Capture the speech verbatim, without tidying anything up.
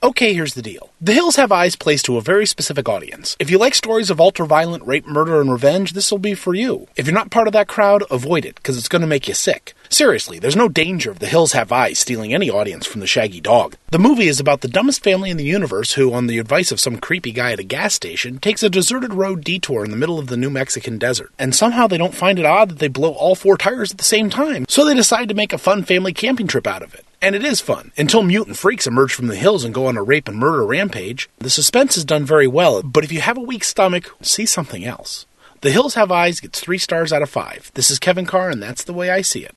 Okay, here's the deal. The Hills Have Eyes plays to a very specific audience. If you like stories of ultra-violent rape, murder, and revenge, this will be for you. If you're not part of that crowd, avoid it, because it's going to make you sick. Seriously, there's no danger of The Hills Have Eyes stealing any audience from the Shaggy Dog. The movie is about the dumbest family in the universe who, on the advice of some creepy guy at a gas station, takes a deserted road detour in the middle of the New Mexican desert. And somehow they don't find it odd that they blow all four tires at the same time, so they decide to make a fun family camping trip out of it. And it is fun, until mutant freaks emerge from the hills and go on a rape and murder rampage. The suspense is done very well, but if you have a weak stomach, see something else. The Hills Have Eyes gets three stars out of five. This is Kevin Carr, and that's the way I see it.